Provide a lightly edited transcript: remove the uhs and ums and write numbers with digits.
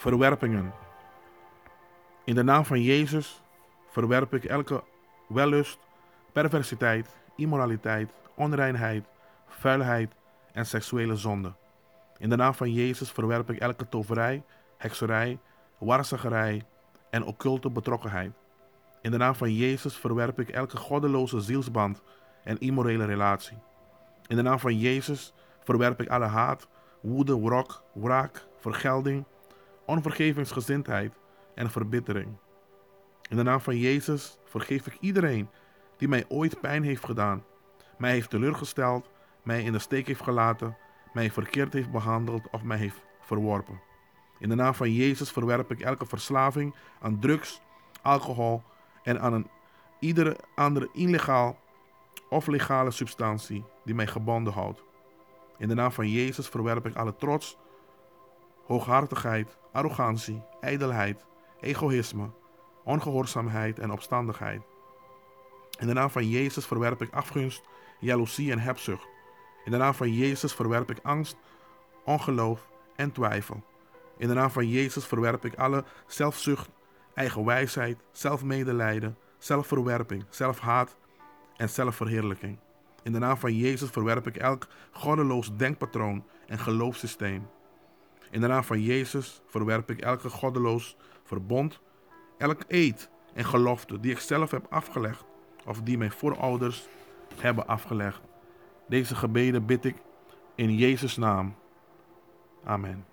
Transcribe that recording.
verwerpingen. In de naam van Jezus verwerp ik elke wellust, perversiteit, immoraliteit, onreinheid, vuilheid en seksuele zonde. In de naam van Jezus verwerp ik elke toverij, hekserij, waarzeggerij en occulte betrokkenheid. In de naam van Jezus verwerp ik elke goddeloze zielsband en immorele relatie. In de naam van Jezus verwerp ik alle haat, woede, wraak, vergelding, onvergevingsgezindheid en verbittering. In de naam van Jezus vergeef ik iedereen die mij ooit pijn heeft gedaan, mij heeft teleurgesteld, mij in de steek heeft gelaten, mij verkeerd heeft behandeld of mij heeft verworpen. In de naam van Jezus verwerp ik elke verslaving aan drugs, alcohol en aan iedere andere illegaal of legale substantie die mij gebonden houdt. In de naam van Jezus verwerp ik alle trots, hooghartigheid, arrogantie, ijdelheid, egoïsme, ongehoorzaamheid en opstandigheid. In de naam van Jezus verwerp ik afgunst, jaloezie en hebzucht. In de naam van Jezus verwerp ik angst, ongeloof en twijfel. In de naam van Jezus verwerp ik alle zelfzucht, eigenwijsheid, zelfmedelijden, zelfverwerping, zelfhaat en zelfverheerlijking. In de naam van Jezus verwerp ik elk goddeloos denkpatroon en geloofssysteem. In de naam van Jezus verwerp ik elke goddeloos verbond, elk eed en gelofte die ik zelf heb afgelegd of die mijn voorouders hebben afgelegd. Deze gebeden bid ik in Jezus' naam. Amen.